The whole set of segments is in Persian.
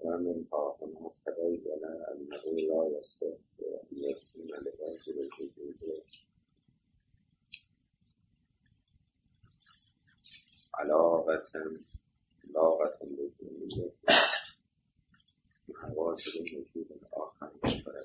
ومنها المقتضی لنا أنه لا يصح أن يكون لواجب الوجود علاقة لزومية بحواصل الوجود الآخر منفرد.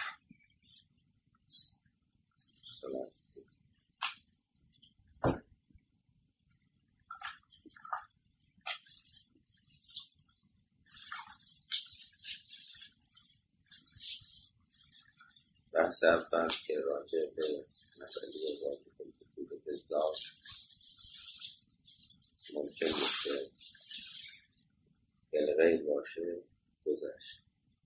بحث اول که راجع به مسئله واجب الوجود بالذات ممکن باشه بالغیب باشه گذشت.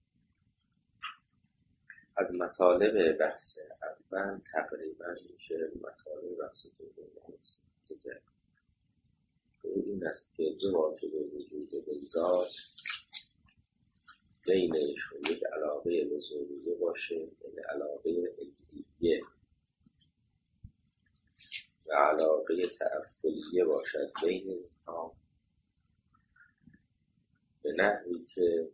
از مطالب بحث اول تقریبا میشه مطالب بحث دوم دیگه. این است که دو واجب وجود بالذات بینشون یک علاقه لزومیه باشه، یعنی علاقه علمیه و علاقه تعفلیه باشد بین اینها، به نحوی که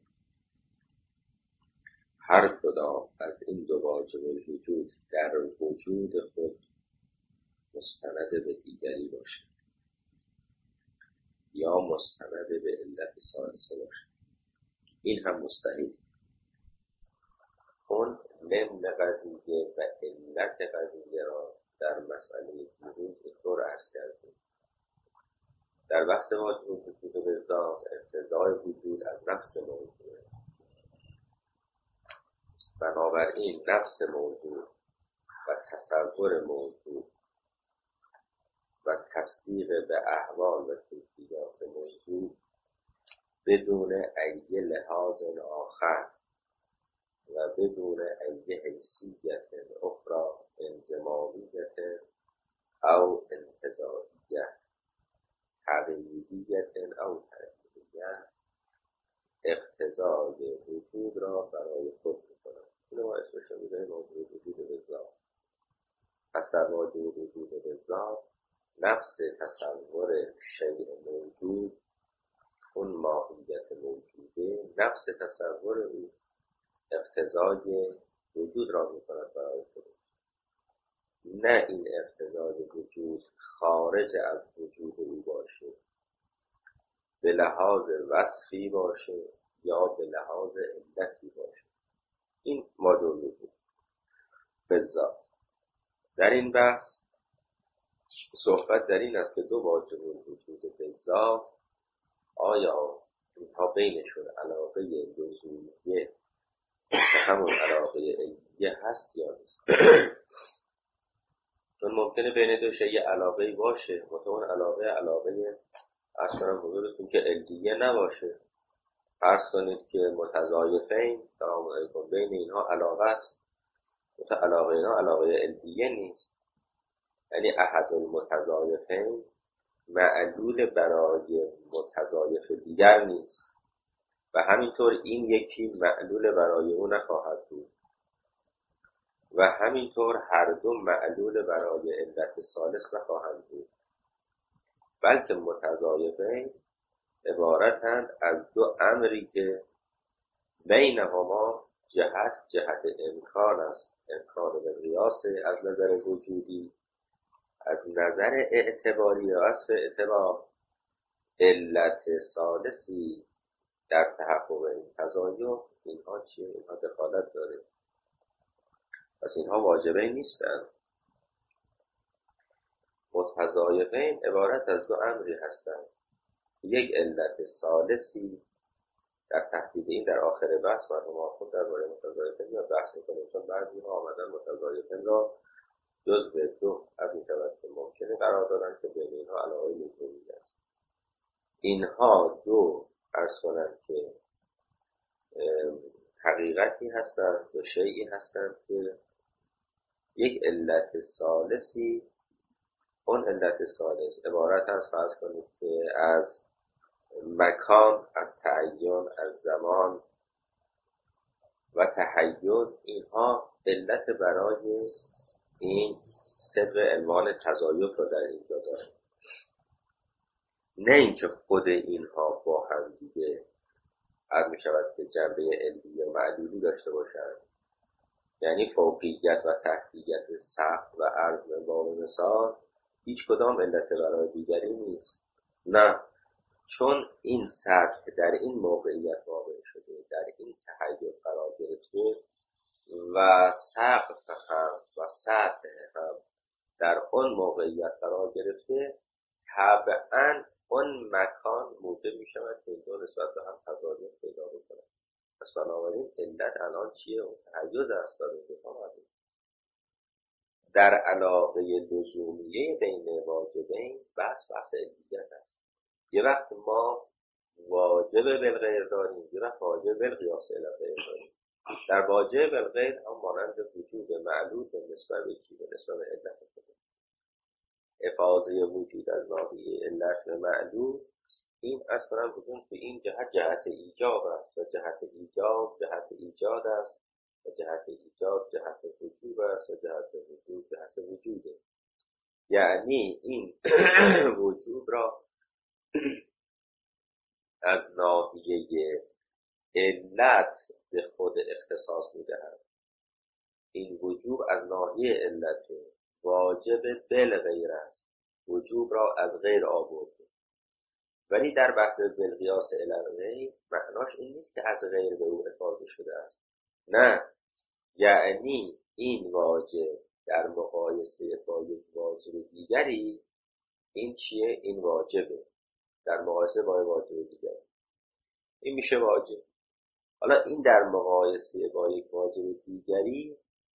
هر کدام از این دو واجب وجود در وجود خود مستند به دیگری باشه یا مستند به علت ثالثه باشه. این هم مستحیل. اون لم قضیه و علت قضیه را در مسئله وجود اینطور عرض کردیم. در بحث واجب وجود بالذات اقتضای وجود از نفس موجود، بنابراین نفس موجود و تصور موجود و تصدیق به احوال و کیفیات موجود بدون ای لحاظ آخر و بدون ای حیثیت اخرى انضمامیت او انتزاعیت حقیقیت او تحقیقیت اقتضای وجود را برای خود می‌کند. اینو ما اسمش رو می‌ذاریم واجب وجود بالذات. پس در واجب وجود بالذات نفس تصور شیء موجود، اون ماهیت موجوده، نفس تصور او اقتضای وجود را می‌کند برای خودش. نه این اقتضای وجود خارج از وجود او باشه، به لحاظ وصفی باشه یا به لحاظ علتی باشه. این واجب وجود بالذات. در این بحث صحبت در این است که دو واجب وجود بالذات آیا اینها بینشون علاقه لزومیه که همون علاقه علمیه هست یا نیست؟ چون ممکنه بین دو شیء علاقه باشه، اون علاقه اصلا حضورتون که علمیه نباشه. فرض کنید که متضایفین، سلام علیکم، بین اینها علاقه است، علاقه اینا علاقه علمیه نیست، یعنی احد المتضایفین معلول برای متضایف دیگر نیست و همینطور این یکی معلول برای اون نخواهد بود و همینطور هر دو معلول برای علت ثالث نخواهند بود، بلکه متضایفین عبارتند از دو امری که بینهما جهت امکان است، امکان به قیاس از نظر وجودی، از نظر اعتباری و از اعتبار علت ثالثی در تحقق این تضایف. اینها چیه؟ اینها دخالت داره، پس اینها واجبه نیستند. متضایفین عبارت از دو امری هستند، یک علت ثالثی در تحقیق این در آخر بحث مرحوم خود درباره متضایفین یا بحث می‌کنیم، چون بعضی ها آمدن متضایفین را جزء دو از این که ممکنه قرار دادن که بین اینها علاقه لزومی است. اینها دو عرض کنند که حقیقتی هستند، دو شیئی هستند که یک علت ثالثی، اون علت ثالث عبارت از فرض کنید که از مکان، از تعین، از زمان و تحیز، اینها علت برای این صدق عنوان تضایف رو در اینجا داره. نه اینکه خود اینها با هم دیگه عرض می شود که جنبه علمی و معلولی داشته باشند، یعنی فوقیت و تحتیت سقف و عرض باب مثال هیچ کدام علت برای دیگری نیست. نه، چون این سطح در این موقعیت واقع شده، در این تحیز قرار گرفته و سقف هم و سطح هم در اون موقعیت قرار گرفته، طبعاً اون مکان موجب می شود که این دو نسبت به هم تضادیت پیدا بکنه. پس بنابراین علت الان چیه؟ اون تحیز است. در علاقه لزومیه بین واجبین بحث علیت است. یه وقت ما واجب بالغیر داریم، یه وقت واجب بالقیاس الی الغیر داریم. در واجب بالغیر هم مانند وجود معلول به نسبت به چی؟ به نسبت به علت خود. افاضه وجود از ناحیه علت به معلول، این از کنم بودون که این جهت ایجاب است و جهت ایجاب جهت ایجاد است و جهت ایجاب جهت وجوب است و جهت وجوب جهت وجوده. یعنی این وجوب را از ناحیه علت به خود اختصاص می‌دهد. این وجوب از ناحیه علت واجب بالغیر است، وجوب را از غیر آورده. ولی در بحث بالقیاس الی الغیر معناش این نیست که از غیر به او افاضه شده است. نه، یعنی این واجب در مقایسه با یک واجب دیگری، این چیه؟ این واجبه در مقایسه با واجب دیگری، این میشه واجب. حالا این در مقایسه با یک واجب دیگری،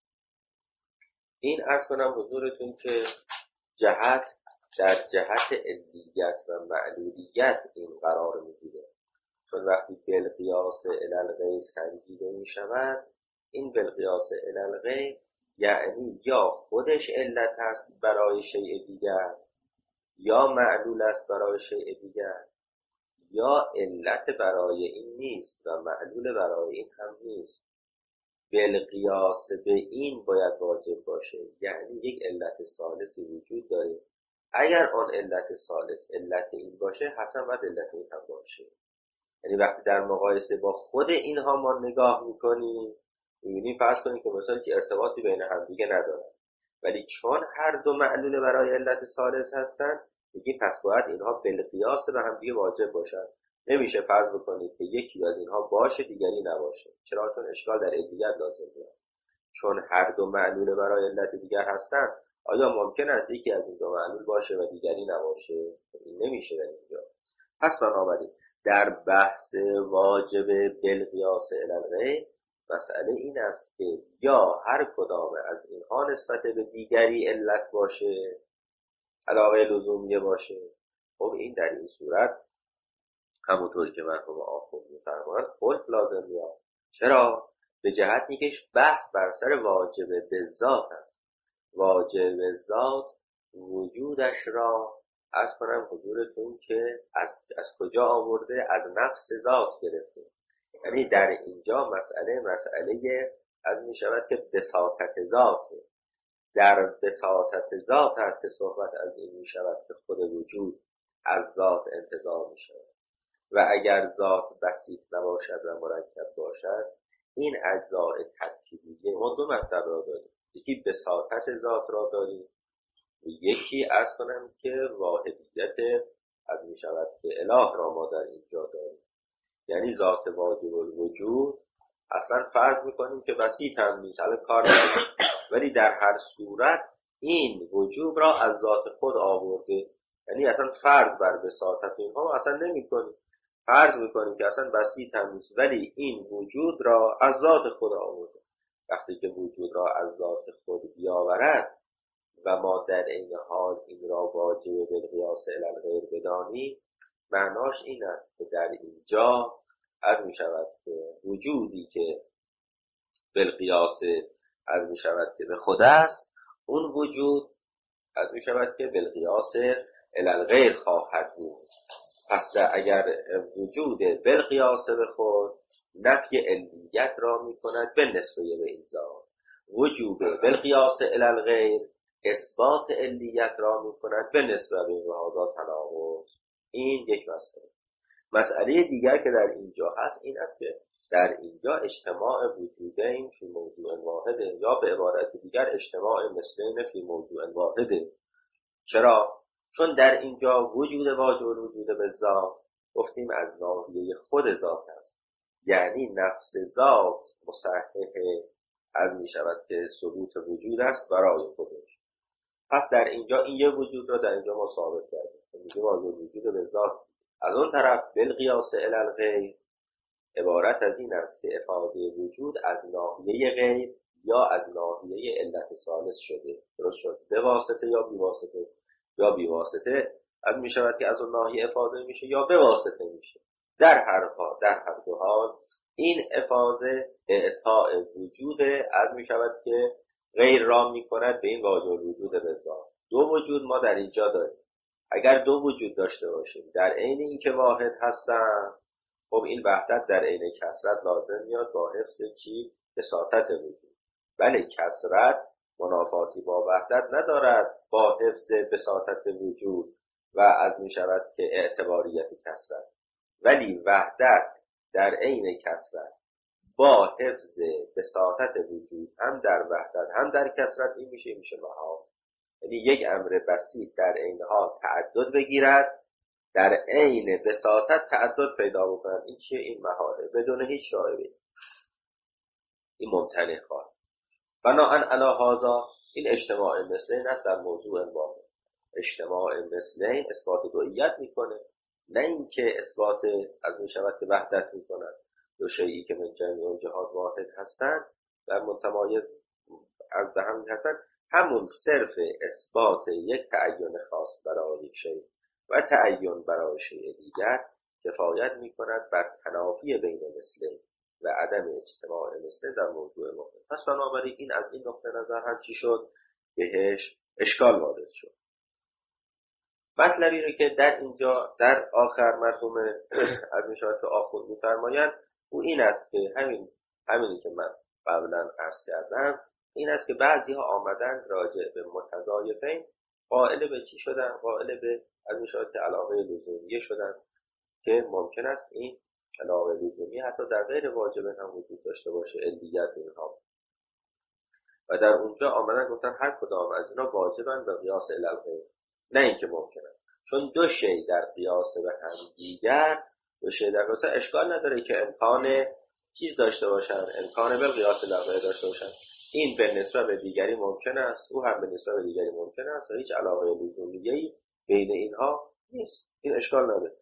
این عرض کنم حضورتون که جهت در جهت علیت و معلولیت این قرار میگیره. چون وقتی بالقیاس الی الغیر سنجیده میشود، این بالقیاس الی الغیر یعنی یا خودش علت است برای شیء دیگر، یا معلول است برای شیء دیگر، یا علت برای این نیست و معلول برای این هم نیست. بالقیاس به این باید واجب باشه، یعنی یک علت ثالثی وجود داره. اگر آن علت ثالث علت این باشه، حتما باید علت این هم باشه. یعنی وقتی در مقایسه با خود اینها ما نگاه میکنیم، میبینیم فرض کنیم که مثلا که ارتباطی بین هم دیگه ندارن، ولی چون هر دو معلول برای علت ثالث هستن، میگیم پس باید اینها بالقیاس به هم دیگه واجب باشن. نمیشه فرض بکنید که یکی از اینها باشه دیگری نباشه. چرا؟ چون اشکال در علیت لازم میاد. چون هر دو معلول برای علت دیگر هستن، آیا ممکن است یکی از این دو معلول باشه و دیگری نباشه؟ این نمیشه در اینجا. پس بنابراین در بحث واجب بالقیاس الی الغیر مسئله این است که یا هر کدام از اینها نسبت به دیگری علت باشه، علاقه لزومیه باشه. خب این در این صورت همونطوری که مرحوم آخوند می‌فرمایند خلف لازم میاد. چرا؟ به جهتی که بحث بر سر واجب بالذات است. واجب ذات وجودش را عرض کنم حضورتون که از کجا آورده؟ از نفس ذات گرفته. یعنی در اینجا مسئله از می شود که بساطت ذاته. در بساطت ذات هست که صحبت از این می شود که خود وجود از ذات انتزاع می شود و اگر ذات بسیط نباشد و مرکب باشد، این اجزاء ترکیبیه ما دو مطلب را داریم. یکی بساطت ذات را داریم، یکی عرض کنم که واحدیت از می شود که اله را ما در اینجا داریم. یعنی ذات واجب الوجود اصلا فرض میکنیم که بسیط هم نیست، حالا کار نداریم، ولی در هر صورت این وجوب را از ذات خود آورده. یعنی اصلا فرض بر بساطت اینها اصلا نمی کنیم، فرض میکنیم که اصلا بسیط هم نیست، ولی این وجود را از ذات خود آورده. وقتی که وجود را از ذات خود بیاورد و ما در این حال این را واجب بالقیاس الی الغیر بدانیم، معناش این است که در اینجا عرض می شود که وجودی که بالقیاس عرض می شود که به خود است، اون وجود عرض می شود که بالقیاس الی الغیر خواهد بود. پس اگر وجود بالقیاس به خود نفی علیت را می کند به نسبه به این ذات، وجود بالقیاس الی الغیر اثبات علیت را می کند به نسبه به این هذا تناقض. این یک مسئله. مسئله دیگر که در اینجا هست این است که در اینجا اجتماع وجودین فی موضوع واحد، یا به عبارت دیگر اجتماع مثلین فی موضوع واحد. چرا؟ چون در اینجا وجود واجب الوجود به ذات گفتیم از ناحیه خود ذات است، یعنی نفس ذات مصحح از می شود که ثبوت وجود است برای خودش. پس در اینجا این یه وجود را در اینجا ما ثابت کردیم، میگه واجب الوجود به ذات. از اون طرف بالقیاس الی الغیر عبارت از این است که افاضه وجود از ناحیه غیر یا از ناحیه علت ثالث شده، درست شد، به واسطه یا بی واسطه، یا بی واسطه از می شود که از اون ناحیه افاضه میشه یا به واسطه میشه. در هر دو حال این افاضه اعطاء وجود از می شود که غیر را می کند به این واجب الوجود به ذات. دو وجود ما در اینجا داریم. اگر دو وجود داشته باشیم در عین اینکه واحد هستن، خب این وحدت در عین کثرت لازم میاد با حفظ چی؟ بساطت وجود. بله کثرت منافاتی با وحدت ندارد با حفظ بساطت وجود و از می شود که اعتباریت کثرت، ولی وحدت در عین کثرت با حفظ بساطت وجود هم در وحدت هم در کثرت این میشه محال. یعنی یک امر بسیط در عین حال تعدد بگیرد، در عین بساطت تعدد پیدا بکنند. این چیه؟ این محاله بدون هیچ شایبه، این ممتنع خواهد. بناهن علی هذا این اجتماع مثلین است در موضوع واحد. اجتماع مثلین اثبات دوئیت میکنه، نه اینکه اثبات از می شود که وحدت میکنند. دو شیئی که من جميع جهات واحد هستند و متمایز از هم هستند، همون صرف اثبات یک تعین خاص برای یک شیء و تعین برای شیء دیگر کفایت میکند بر تنافی بین مثلین و عدم اجتماع مثلین در موضوع واحد. پس بنابراین این از این نقطه نظر هم چی شد؟ بهش اشکال وارد شد. مطلبی رو که در اینجا در آخر مرحوم از میشود آخوند می‌فرمایند او این است که همینی که من قبلا عرض کردم این است که بعضی‌ها آمدن راجع به متضایفین قائل به چی شدن؟ قائل به از میشود که علاقه لزومیه شدن که ممکن است این علاقه لزومیه حتی در غیر واجب هم وجود داشته باشه، علیت اینها، و در اونجا آمدن گفتن هر کدام از اینا واجبن به قیاس الی الغیر، نه اینکه ممکنه. چون دو شی در قیاس به هم دیگر، دو شی در قیاس اشکال نداره که امکان چیز داشته باشن، امکان به قیاس الی الغیر داشته باشن. این به نسبت به دیگری ممکن است، او هم به نسبت به دیگری ممکن است و هیچ علاقه لزومیه‌ای بین اینها نیست، این اشکال نداره.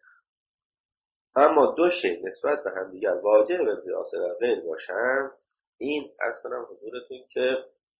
اما دو شی نسبت به هم دیگر واجب به قیاس الی الغیر باشن، این از کنم حضورتون که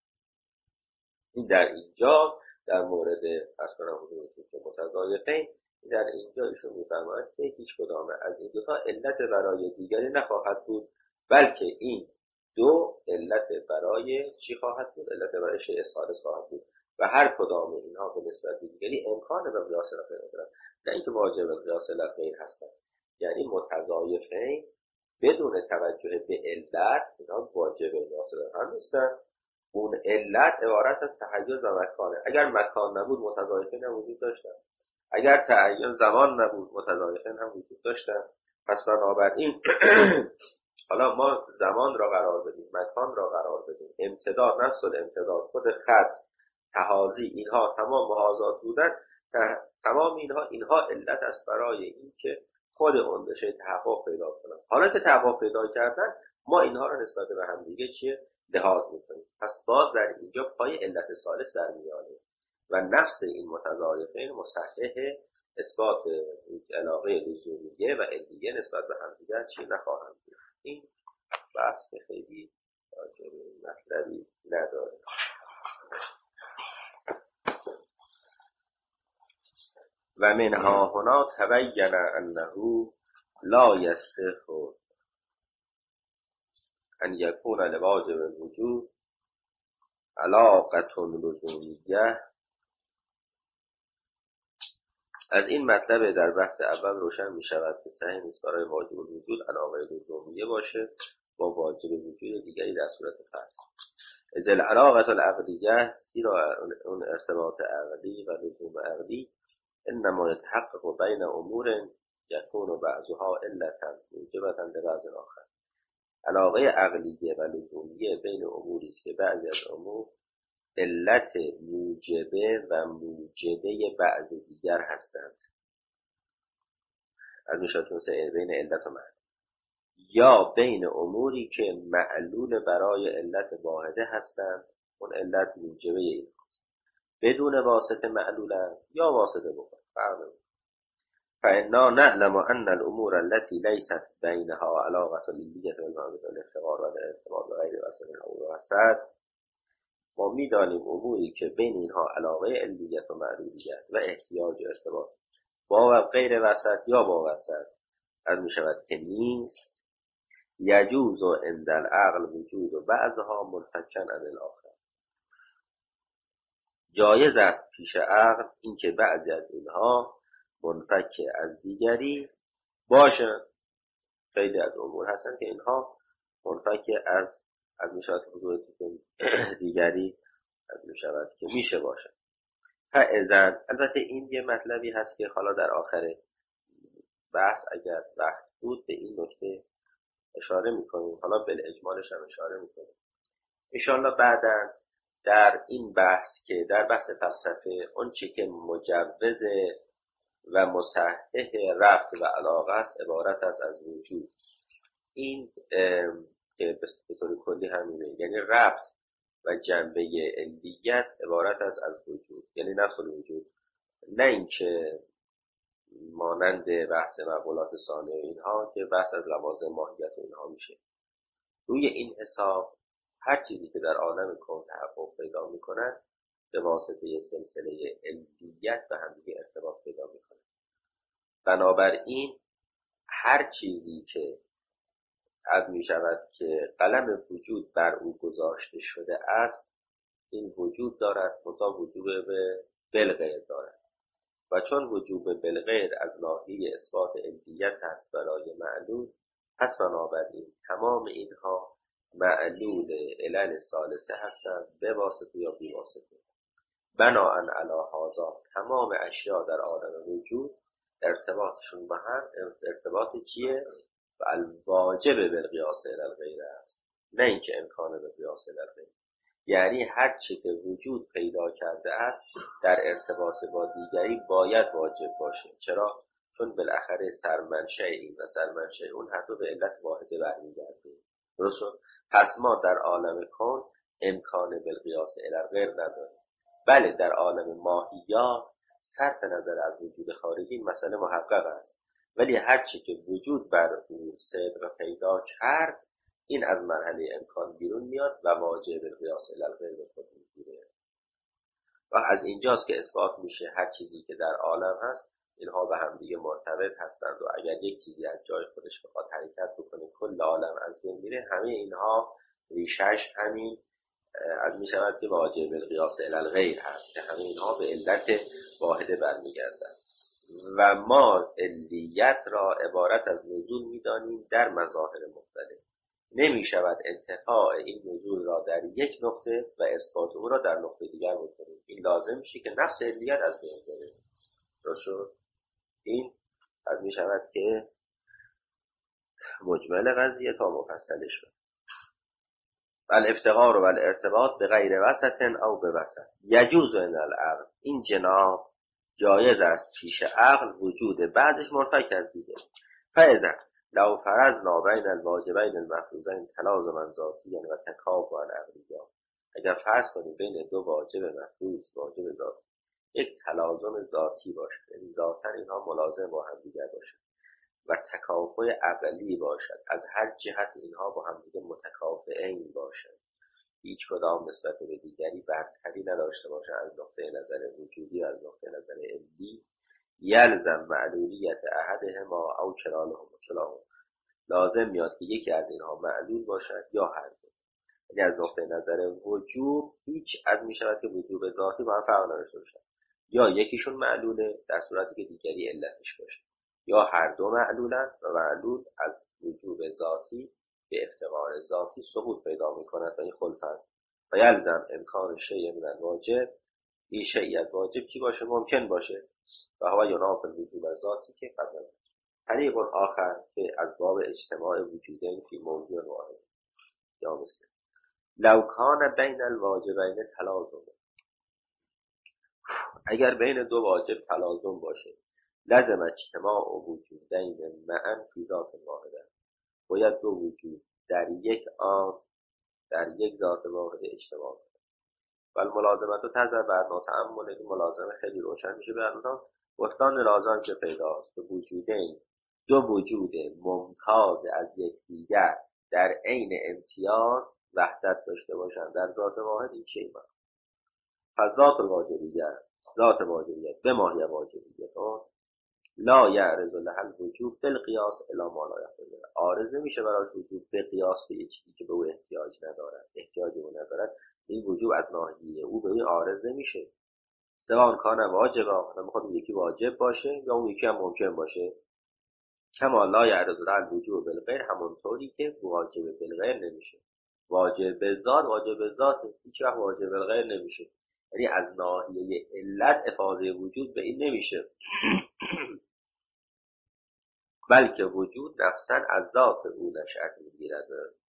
این در اینجا در مورد اصلا حضورتون که متضایفین، در اینجا ایشون می‌فرمایند که هیچ کدام از این دو تا علت برای دیگری نخواهد بود، بلکه این دو علت برای چی خواهد بود؟ علت برای شیء ثالث خواهد بود و هر کدام اینها به نسبت دیگری امکان به قیاس الی الغیر دارند، نه اینکه واجب به قیاس الی الغیر هستند. یعنی متضایفین بدون توجه به علت اینها واجب به قیاس الی الغیر نیستند. اون علت عبارت از تحیز و مکانه. اگر مکان نبود متضایفین هم وجود داشتن، اگر تعین زمان نبود متضایفین هم وجود داشتن. پس بنابراین حالا ما زمان را قرار بدیم، مکان را قرار بدیم، امتداد، نفس الامتداد، خود خط، تحازی، اینها تمام محاذات بودن، تمام اینها علت است برای اینکه خود اون بشه تحقق پیدا کنن. حالا که تحقق پیدا کردن ما اینها را نسبت به هم دیگه چیه؟ لحاظ میکنیم. پس باز در اینجا پای علت ثالث در میانه و نفس این متضایفین مصحح اثبات علاقه لزومیه و علیه نسبت به هم دیگر چی نخواهند بود. این بحث که خیلی مطلبی نداره. و منها هنا تبین انه لا یصح ان یکون لواجب الوجود علاقه لزومیه. از این مطلب در بحث اول روشن می شود که صحیح نیست برای واجب الوجود علاقه لزومیه باشه با واجب وجود دیگری در صورت فرض. از العلاقه العقدیه، زیرا اون ارتباط عقدی و لزوم عقدی انما يتحقق بین امور یکون بعضها علتا موجبتا لبعض آخر. علاقه عقلیه و لزومیه بین اموری است که بعضی از امور علت موجبه و موجبه بعض دیگر هستند. از میشاتون بین علت و معلول، یا بین اموری که معلول برای علت واحده هستند، اون علت موجبه این بدون واسطه معلولند یا واسطه بکن فرق نمیکنه. فإنا نعلم أن الأمور التي ليست بينها علاقة للية والمعرفة والافتقار والارتباط بغیر واسطه او وسط، ما میدانیم اموری که بین اینها علاقه علیت و معلولیت و احتیاج و ارتباط با غیر وسط یا با وسط از میشود که نیست، یجوز و عند العقل وجود و بعضها منفکا عن الاخر. جایز است پیش عقل اینکه بعضی از اینها منفک از دیگری باشن. خیلی از امور هستن که اینها منفک از میشود حضور دیگری از میشود که میشه باشن. فاذا البته این یه مطلبی هست که حالا در آخر بحث اگر وقت بود به این نکته اشاره میکنیم، حالا بالاجمالش هم اشاره میکنیم انشاءالله بعداً در این بحث که در بحث فلسفه اون چی که مجوز و مصحح ربط و علاقه است عبارت است از وجود. این که به طور کلی همینه، یعنی ربط و جنبه علیت عبارت است از وجود، یعنی نفس الوجود، نه اینکه مانند بحث مقولات ثانیه اینها که بحث از لوازم ماهیت اینها میشه. روی این حساب هر چیزی که در عالم کون تحقق پیدا میکنه به واسطه سلسله علیت و همدیگه ارتباط پیدا میکنه. بنابراین هر چیزی که عد میشود که قلم وجود بر او گذاشته شده است این وجود دارد، مطابق وجوب به بالغیر دارد و چون وجوب بالغیر از ناحیه اثبات علیت است برای معلول، پس بنابراین تمام اینها معلول علل ثالثه هستند به واسطه یا بی واسطه. بناءً علی هذا تمام اشیاء در عالم وجود ارتباطشون به هم ارتباط چیه؟ و الواجب بالقیاس الی الغیر است، نه اینکه امکان بالقیاس الی الغیر. یعنی هر چی که وجود پیدا کرده است در ارتباط با دیگری باید واجب باشه. چرا؟ چون بالاخره سرمنشأ این و سرمنشأ اون هر دو به علت واحده برمیگرده. درست شد؟ پس ما در عالم کون امکان بالقیاس الی الغیر نداریم. بله در عالم ماهیات صرف نظر از وجود خارجی این مسئله محقق است، ولی هر چی که وجود بر اون صدق پیدا کرد این از مرحله امکان بیرون میاد و واجب القیاس الی الغیر به خود میگیره و از اینجاست که اثبات میشه هر چیزی که در عالم هست اینها به هم دیگه مرتبط هستند و اگر یک چیزی از جای خودش بخواد حرکت بکنه کل عالم از بین میره. همه اینها ریشش همین از میشود که واجب القیاس الی الغیر هست که همه اینها به علت واحده برمیگردند و ما علیت را عبارت از نزول میدانیم در مظاهر مختلف. نمی شود انتفاع این نزول را در یک نقطه و اثبات او را در نقطه دیگر بکنیم. این لازم میشه که نفس علیت از بین بره. درست شد؟ این از می شود که مجمل قضیه تا مفصل شد. الافتقار و الارتباط به غیر وسط او به وسط یجوز عند العقل. این جناب جایز است پیش عقل وجود بعدش منفک از دیگه. فاذا لو فرضنا بین الواجبین المفروضین تلازما ذاتیا و تکافؤا عقلیا، اگر فرض کنیم بین دو واجب مفروض واجب ذاتی یک تلازم ذاتی باشه، یعنی ذاتاً اینها ملازم با هم دیگر باشه و تکافؤ عقلی باشد، از هر جهت اینها با هم دیگه متکافئین باشند، هیچ کدام نسبت به دیگری برتری نداشته باشند از نقطه نظر وجودی و از نقطه نظر علمی، یلزم معلولیت احدهما او کلاهما، لازم میاد که یکی از اینها معلول باشد یا هر دو. یعنی از نقطه نظر وجوب هیچ از میشود که وجوب ذاتی با هم فرق نداشته باشد، یا یکیشون معلوله در صورتی که دیگری علتش باشه، یا هر دو معلولن و معلول از وجوب ذاتی به افتقار ذاتی سقوط پیدا میکند و این خلف است. و یلزم امکان شیء من الواجب، این شیء از واجب چی باشه؟ ممکن باشه و هو ینافی الوجوب ذاتی که قبلا طریق آخر که از باب اجتماع وجودین فی موضوع واحد، یا مثل لو کان بین الواجبین تلازم، اگر بین دو واجب تلازم باشه، لازم اجتماع وجودین معا فی ذات واحده، باید دو وجود در یک آن، در یک ذات واحد اجتماع کنه. و ملازمت رو تظهر بر ناتعمل، این ملازمه خیلی روشن میشه براتون. گفتان لازم که پیداست، وجودین دو وجود ممتاز از یکدیگر در عین امتیاز وحدت داشته باشند در ذات واحد، این چه ایمان. پس ذات الواجبیت، ذات واجبیت به ماهی واجبیت لا یعرض له الوجوب بالقیاس الی ما لا یحتاج، عارض نمیشه براش وجود به قیاس به چیزی که به او احتیاج ندارد، احتیاجی او ندارد. این وجوب از ناحیه او به این عارض نمیشه. سواء کان واجبا، مثلا میخواد یکی واجب باشه یا اون یکی هم ممکن باشه. کما لا یعرض له الوجوب بالغیر، همونطوری که واجب بالغیر نمیشه. واجب به ذات، واجب به ذات هیچ وقت واجب بالغیر نمیشه. یعنی از ناحیه علت افاضه وجود به این نمیشه. بلکه وجود نفسا از ذات او نشأت میگیرد.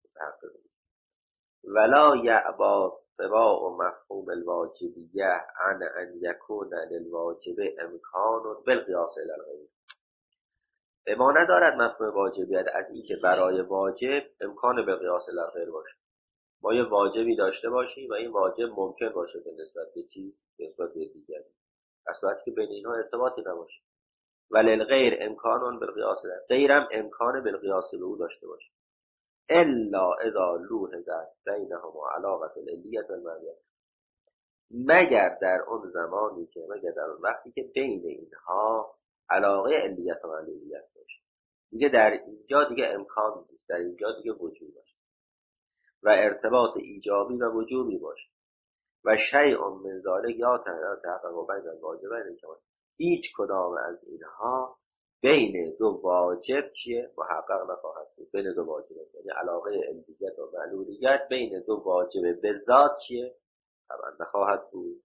ولا یعبا سواء مفهوم الواجبیه عن ان یکون للواجب امکان بالقیاس الی الغیر. ما ندارد مفهوم واجبیت از این که برای واجب امکان به قیاس الی الغیر باشه. ما یه واجبی داشته باشیم و این واجب ممکن باشه به نسبت به چی؟ به نسبت به دیگری، در صورتی که بین اینها ارتباطی نباشه. وللغیر امکان بالقیاس، غیرم امکان بالقیاس به او داشته باشه. الا اذا لوحظ بینهما علاقه العلیه والمعنیه، مگر در اون زمانی که، مگر در اون وقتی که بین اینها علاقه علیت و معلولیت باشه. دیگه در اینجا دیگه امکان نیست، در اینجا دیگه وجود باشه و ارتباط ایجابی و وجوبی باشه. و شیء من ذلک یا تحقق بین الواجبین، هیچ کدام از اینها بین دو واجب چیه؟ محقق نخواهد بود. بین دو واجب، یعنی علاقه علیت و معلولیت بین دو واجب به ذات چیه؟ طبعا نخواهد بود.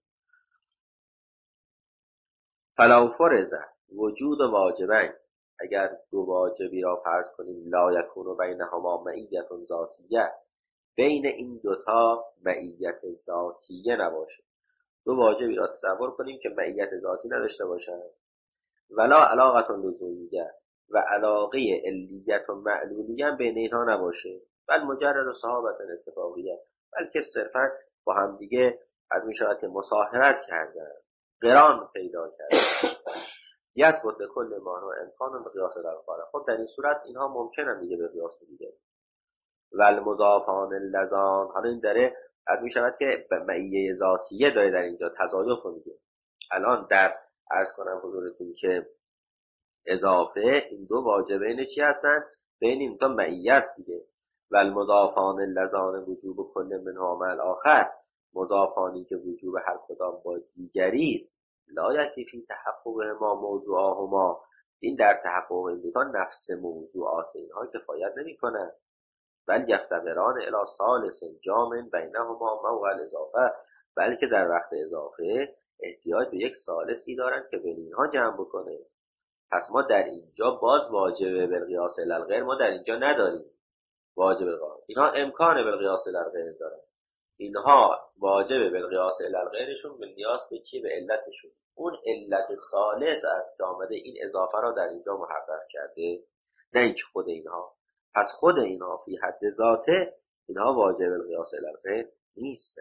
فلو فرض وجود واجبین، اگر دو واجبی را فرض کنیم لا یکون بینهما معیت ذاتیه، بین این دوتا معیت ذاتیه نباشه. دو واجبی را تصور کنیم که معیت ذاتی نداشته باشند، ولا علاقه لزومیه و علاقه علیت و معلولیه بین اینها نباشه، بل مجرد صحابت اتفاقیه، بلکه صرفا با هم دیگه از میشود که مصاحبت کردن، قران پیدا کردن. یثبت کل مانع امکان به قیاس الافعال. خب در این صورت اینها ممکنه دیگه به قیاس دیگه. و المضافان اللذان، حالا این داره از میشود که معیه ذاتیه داره در اینجا تضایف میگه. الان در عرض کنم حضورتون که اضافه این دو واجبین چی هستن؟ بین این تا معیه است دیگه. و المضافان اللذان وجوب کل منها مع الاخر، مضافانی که وجوب هر کدام با دیگری است. لا یکفی فی تحققهما موضوعهما، این در تحقق این دو تا نفس موضوعات اینها کفایت نمی‌کنه. بل یفتقران الی ثالث جامع بینهما موقع الاضافه، بلکه در وقت اضافه احتیاج به یک ثالثی دارن که بین اینها جمع بکنه. پس ما در اینجا باز واجب بالقیاس الی الغیر ما در اینجا نداریم. واجب بالقیاس، اینها امکان بالقیاس الی الغیر دارن. اینها واجب بالقیاس الی الغیرشون به نیاز به چی؟ به علتشون. اون علت ثالث است که آمده این اضافه را در اینجا محقق کرده، نه اینکه خود اینها. پس خود اینها فی حد ذاته اینها واجب القیاس الی الغیر نیستن.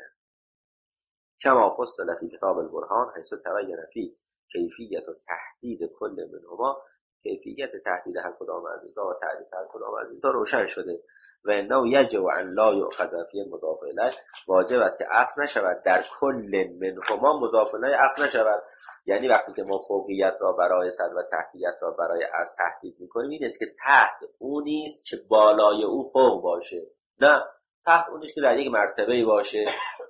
کما فصل فی کتاب البرهان حیث تبین فی کیفیت و تحدید کل منهما، کیفیت تحدید هر کدام از اینها و تعریف هر کدام از اینها روشن شده. و انه یجب ان لا یؤخذ فی مضاف الیه، واجب است که اخذ نشود در کل منهما مضاف الیه اخذ نشود. یعنی وقتی که ما فوقیت را برای صد و تحتیت را برای از تحدید میکنیم، این است که تحت اون نیست که بالای او فوق باشه، نه، تحت اون نیست که در یک مرتبه باشه.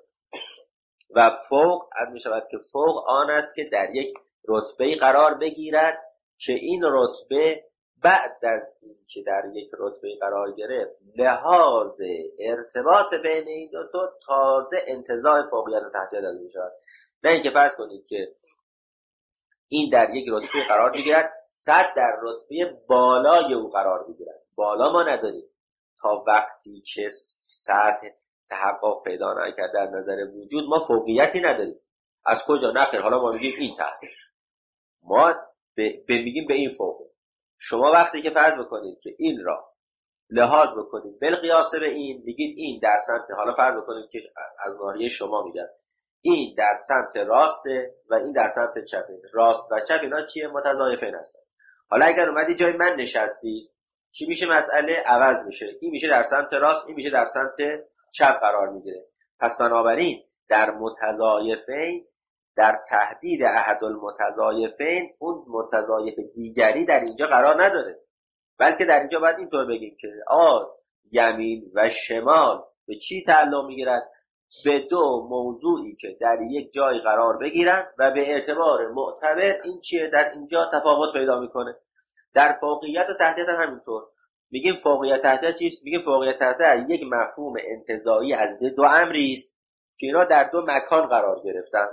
و فوق از می شود که فوق آن است که در یک رتبه قرار بگیرد که این رتبه بعد از این که در یک رتبه قرار گرفت لحاظ ارتباط بین این دو تا تازه انتزاع فوقیت و تحتیت از می شود. نه اینکه فرض کنید که این در یک رتبه قرار میگیرد، صد در رتبه بالای او قرار میگیرد. بالا ما نداریم تا وقتی که سطح تحقق پیدا نکرد در نظر وجود ما فوقیتی نداریم. از کجا؟ نخیر، حالا ما میگیم این تحت، ما میگیم به این فوق. شما وقتی که فرض بکنید که این را لحاظ بکنید بالقیاس به این، میگید این در سمت، حالا فرض بکنید که از ناحیه شما میگن این در سمت راسته و این در سمت چپه. راست و چپ اینا چیه؟ متضاعفین هستن. حالا اگر اومدی جای من نشستی، چی میشه؟ مسئله عوض میشه، این میشه در سمت راست، این میشه در سمت چپ قرار میگیره. پس بنابراین در متضاعفین، در تهدید احد المتضاعفین، اون متضاعف دیگری در اینجا قرار نداره، بلکه در اینجا باید اینطور بگیم که یمین و شمال به چی تعلق میگیرد؟ به دو موضوعی که در یک جای قرار بگیرن و به اعتبار معتبر این چیه؟ در اینجا تفاوت پیدا میکنه. در فوقیت و تحتیت هم همینطور. میگیم فوقیت تحتیت چیست؟ میگیم فوقیت تحتیت یک مفهوم انتزاعی از دو امری است که اینا در دو مکان قرار گرفتن.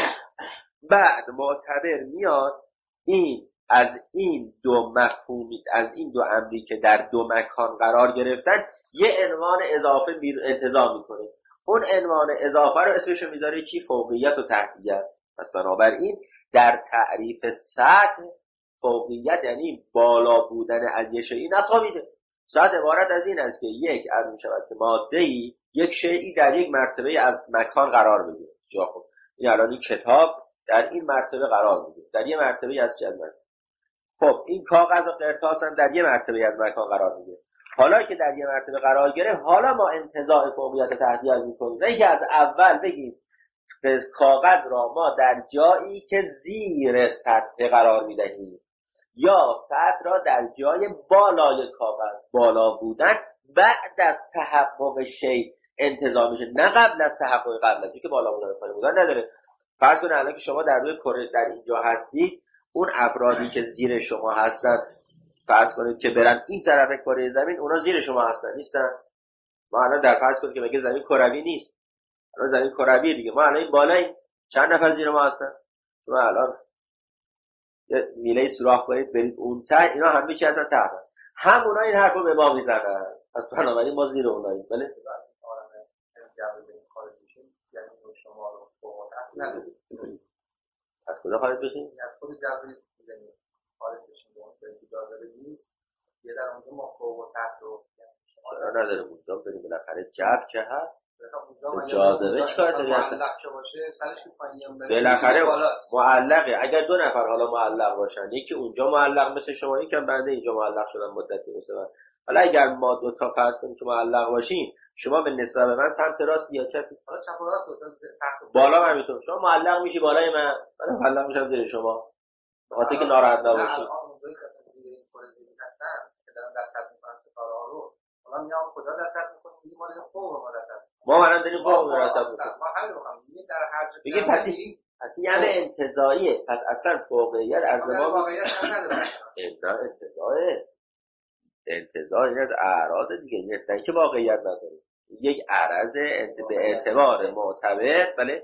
بعد معتبر میاد این از این دو مفهومی، از این دو امری که در دو مکان قرار گرفتن، یه عنوان اضافه انتزاع میکنه. اون عنوان اضافه رو اسمشو میذاره چی؟ فوقیت و تحتیت. پس بنابراین در تعریف سطح، فوقیت یعنی بالا بودن از یه شیئی نخوابیده. سطح عبارت از این است که یک از میشود که ماده‌ای، یک شیئی در یک مرتبه از مکان قرار بگیره. جا خب این الان کتاب در این مرتبه قرار میگیره، در یه مرتبه از جدول. خب این کاغذ و قرطاس هم در یه مرتبه از مکان قرار میگیره. حالا که در یه مرتبه قرار گرفت، حالا ما انتزاع فوقیت تحتیت میکنیم. نه که از اول بگیم کاغذ را ما در جایی که زیر سطح قرار میدهیم، یا سطح را در جای بالای کاغذ. بالا بودن بعد از تحقق شی انتزاع میشه، نه قبل از تحقق. قبل از که بالا بودن پایین بودن نداره. فرض کنید الان که شما در روی کره در اینجا هستید، اون افرادی که زیر شما هستن، فرض کنید که برن این طرف کره زمین، اونا زیر شما هستن نیستن؟ ما الان در فرض کنید که مگه زمین کروی نیست؟ الان زمین کرویه دیگه. ما الان این بالایی چند نفر زیر ما هستن؟ شما الان یه میله سوراخ کنید برید اون ته، اینا همه چی هستن تحت. همونا این حرفو به ما میزنن. پس بنابراین ما زیر اوناییم. بله شما رو فوق العاده از کجا خارج بشیم؟ از خود جبری خارج بشیم. اون اجازه نیست. یه در اونجا ما فوق و تحت رو نداره. اونجا بریم بالاخره جبر که هست. جاذبه چیکار داری اصلا؟ بالاخره معلقه. اگر دو نفر حالا معلق باشن، یکی اونجا معلق مثل شما، یکم بنده اینجا معلق شدن مدتی مثل من. حالا اگر ما دو تا فرض کنیم که معلق باشیم، شما به نسبت من سمت راست یا چپ؟ حالا چپ و راست بالا من میتونم. شما معلق میشی بالای من معلق میشم زیر شما. بخاطر که ناراحت نباشی. حالا میام کجا دست میکنیم؟ میگیم ما داریم فوق ما دست. ما الان داریم فوق مرتب میکنیم. ما همین رو میگیم در هر جا. میگیم پس یعنی انتزاعیه. پس اصلا فوقیت از ما واقعیت نداره. انتزاع این از اعراض دیگه، نه که واقعیت نداره. یک عرض به اعتبار معتبر. بله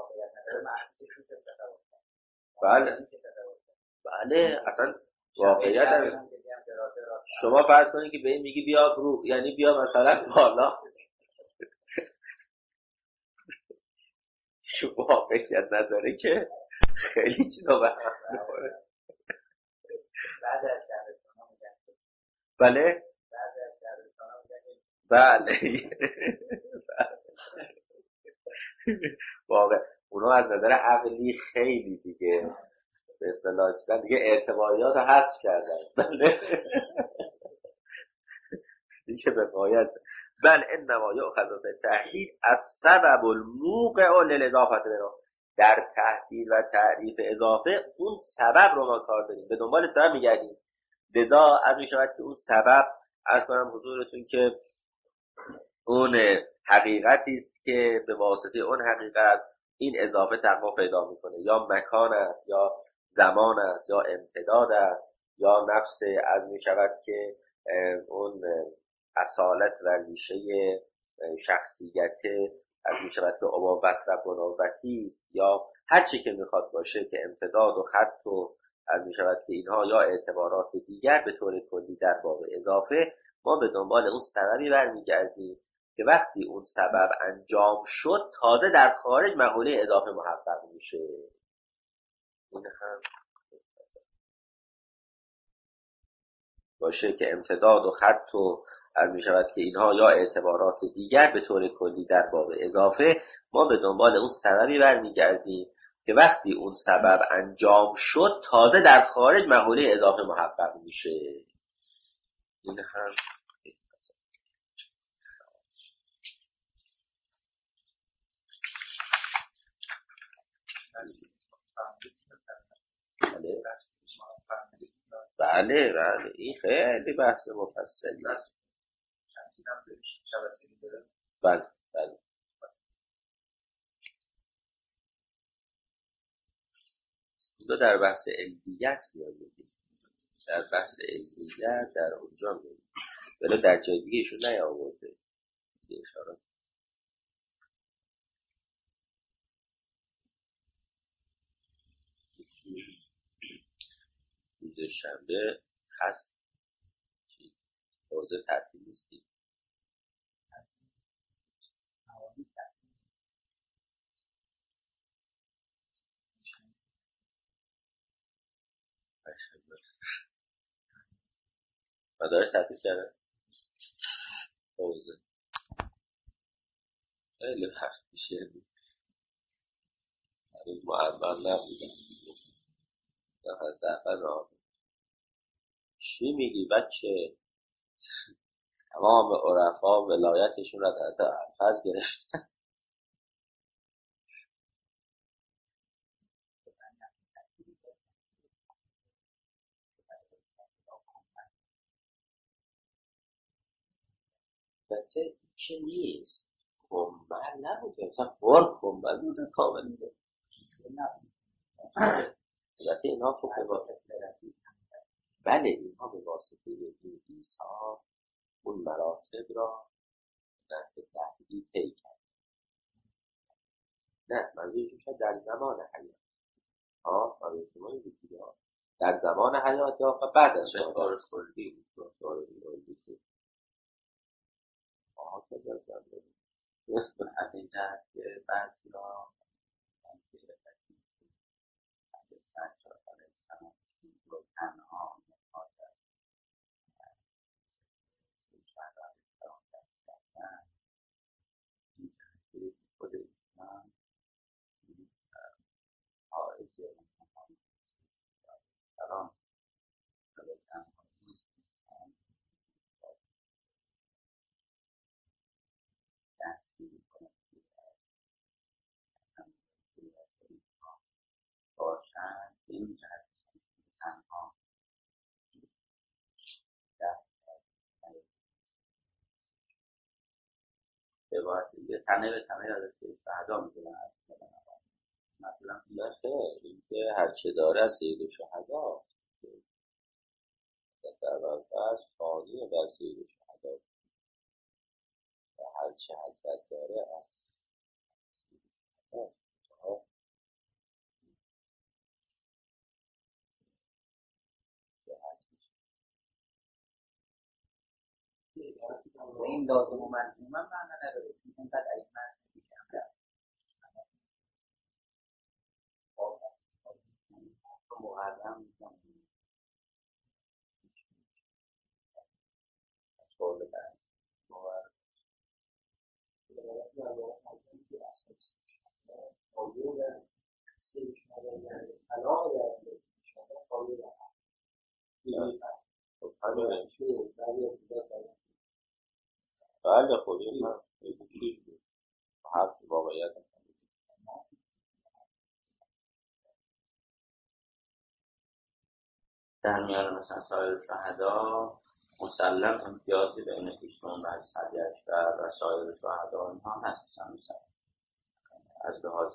بله اصلا واقعیت نداره. شما فرض کنید که به این میگی بیا رو، یعنی بیا مثلا بالا. شما واقعیت نداره که خیلی چیزا به هم میخوره. بله بله واقع اونا از نظر عقلی خیلی دیگه به اصطلاح چیزن دیگه، اعتباریات رو حذف کردن. دیگه به قایت بل انما یؤخذ بالتحدید السبب الموقع للاضافه بنا. در تحدید و تعریف اضافه اون سبب رو ما کار داریم، به دنبال سبب میگردیم. لذا از میشود که اون سبب، از کنم حضورتون که اون حقیقتی است که به واسطه اون حقیقت این اضافه تحقق پیدا میکنه، یا مکان است، یا زمان است، یا امتداد است، یا نفس از میشود که اون اصالت و ریشه شخصیت از میشود که اباوت و بناوتی است یا هر چی که میخواد باشه که امتداد و خط و از میشود که اینها یا اعتبارات دیگر به طور کلی در باب اضافه، ما به دنبال اون سببی برمیگردیم که وقتی اون سبب انجام شد تازه در خارج مقوله اضافه محقق میشه. این هم باشه که امتداد و خط و از میشود که اینها یا اعتبارات دیگر به طور کلی در باب اضافه، ما به دنبال اون سببی برمیگردیم که وقتی اون سبب انجام شد تازه در خارج مقوله اضافه محقق میشه. این هم بله این خیلی بحث مفصلی است. بله اینجا در بحث علمیت میادیم، در بحث علمیت در اونجا میادیم، ولی در جای دیگه ایشون نیاورده اشاره. روز شنبه هست حوزه تعطیل نیستیم. مدارس تعطیل کرده حوزه خیلی وقت میشه هنوز معمل نبودم دفعه چی میگی بچه؟ تمام عرفا ولایتشون را در حفظ گرفتن. بچه چه نیست کمبل نبوده، مثلا بار کمبل بوده کامل بوده. البته اینها خوب بله اینها به واسطه این ایسا اون مراتب را در تحقیقی پی کرد. نه منظورشون شد در زمان حیات منظورشون بودید در زمان حیات یا بعد از شکار کلی کجا زنده از این جهت که بعضی ها تنها خود ایسان آرزه سلام دستگیری کنند باشند به این جهت تنها به باید یه تنه به تنه یاد شهدا میدونن مثلا این که هرچه داره از سید شهدا در واقع فانی در سید شهدا و هرچه حضرت داره از این لازم و ملزوم من معنا نداره اینقدر این من محرم میکنم طول برد بله خودی من حرف واقعیت در میان مثلا سایر شهدا مسلم امتیازی بین ایشون و سعدی اکبر و سایر شهدا اینها هست مثلا از لحاظ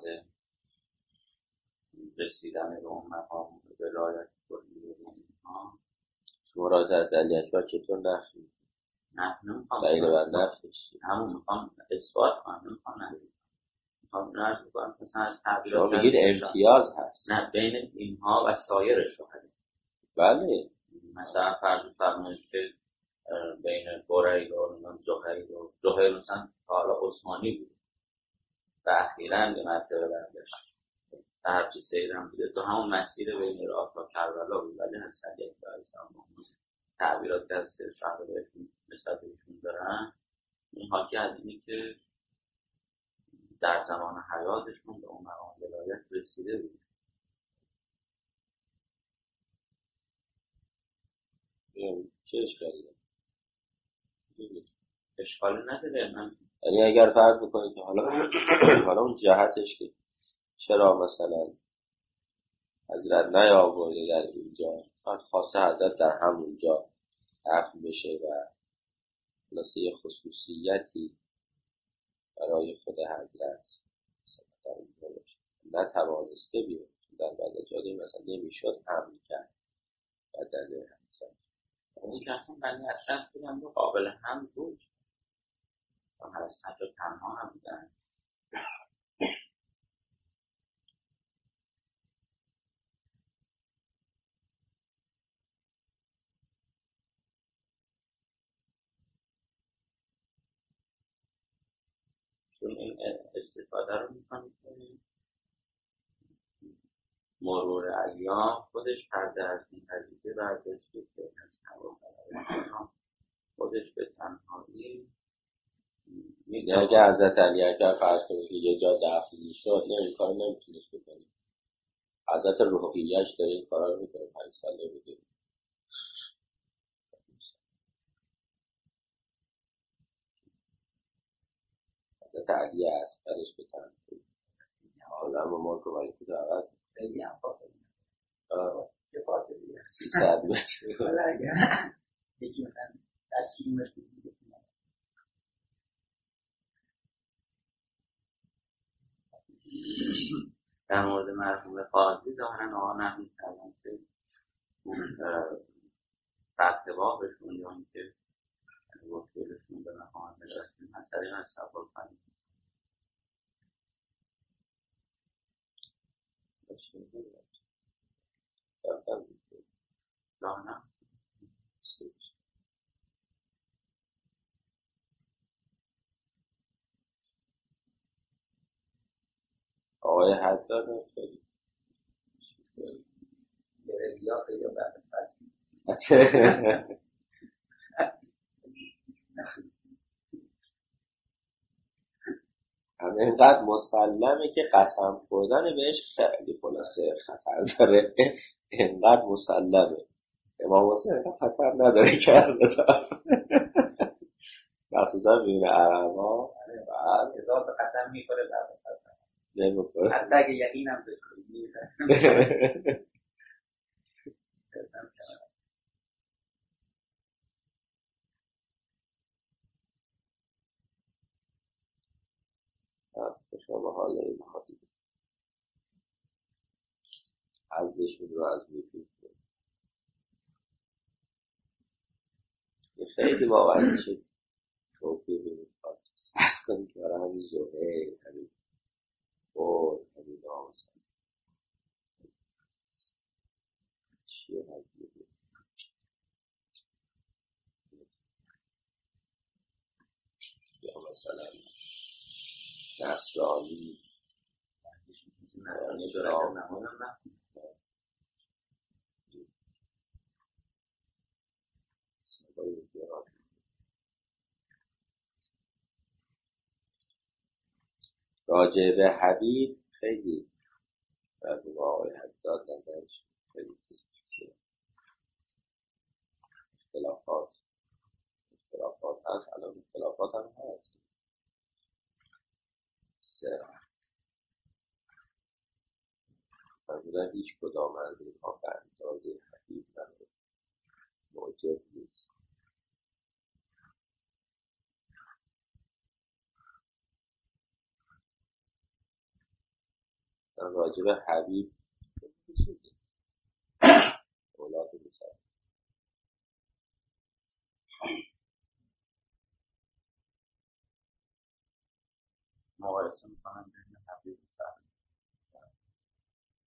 رسیدن به اون مقام ولایت کلی اینها. شما را از علی اکبر چطور نفی؟ نه نمیخوام دلیل بر نفیش همون میخوام اثبات کنم، نمیخوام نفی نرس میکنم مثلا از تعبیرات شما بگید امتیاز هست. نه بین اینها و سایر شهدا. بله مثلا فرض فرمایید که بین برهیل و زهیر مثلا حالا عثمانی بود و اخیراً به مرتبه برداشت هرچی سیرم بوده تو همون مسیر بین راه تا کربلا بود، ولی حسن یک دارستان تعبیرات که از سیر شهدا بهشون نسبت بهشون دارن این حاکی از اینی که در زمان حیاتشون به اون مقام ولایت رسیده بود. چه اشکالی داره؟ اشکالی نداره. من یعنی اگر فرض بکنید که حالا اون جهتش که چرا مثلا حضرت نیاورده در اینجا خاصه حضرت در همونجا دفن بشه و خلاصه یه خصوصیتی برای خود حضرت در اینجا باشه نتوانسته بیاد در بعد جاده مثلا نمیشد حمل کرد بدن حضرت اون که اصلا بنی اصلا بودن رو قابل هم بود و حضرت رو تنها هم بودن. چون این استفاده رو میکنید که مرور ایام خودش پرده از این قضیه برداشته که از هوا خودش به تنهایی یعنی اگه حضرت علی اگر فرض کنید که یه جا دفن میشد نه این کار نمیتونست بکنید. حضرت روحیه‌اش داره این کارا رو میکنه 5 ساله بوده. حضرت علی اصغرش به تنهایی عالم و ملک و ملکوت عوض خیلی هم فاصله چه فاصله 300 متر حالا اگر یکی مثلا 10 کیلومتر دیگه در مورد مرحوم قاضی ظاهرا آقا نقل کردن که فتوابشون یا اینکه وکیلشون به مقام مدرسیم از طریق از سوال کنیم ظاهرا آقای حداد خیلی برلیا خیلی بعد همه اینقدر مسلمه که قسم خوردن بهش خیلی خلاصه خطر داره. اینقدر مسلمه امام حسین اینقدر خطر نداره که مخصوصا بین عربا اضافه قسم میخوره بعد قسم نمیخوره حتی اگه یقینم بکنی شما حال این خواهید ازشون رو از میکنید خیلی واقعا میشه توفیقی میخواد از کنید که برای همین زهیر همین بود همین ناموسن چیه هزیه یا مثلا نصرانی نصرانی داره نمونم نه راجع به حبیب خیلی مرحوم آقای حداد نظرش خیلی اختلافات هست الان اختلافات هم هست فرمودن هیچ کدام از اینها به اندازه حبیب موجب نیست. راجع به حبیب اولاد میشه موقع مقایسه میکنم بین تبریز